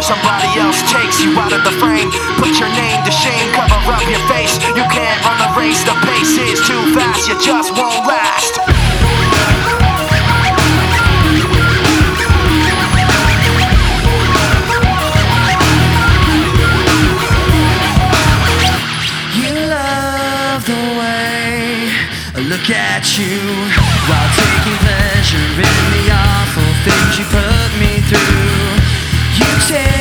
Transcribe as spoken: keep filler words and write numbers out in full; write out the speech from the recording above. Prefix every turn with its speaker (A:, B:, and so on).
A: somebody else takes you out of the frame. Put your name to shame, cover up your face. You can't run the race, the pace is too fast. You just won't last.
B: Look at you while taking pleasure in the awful things you put me through. You take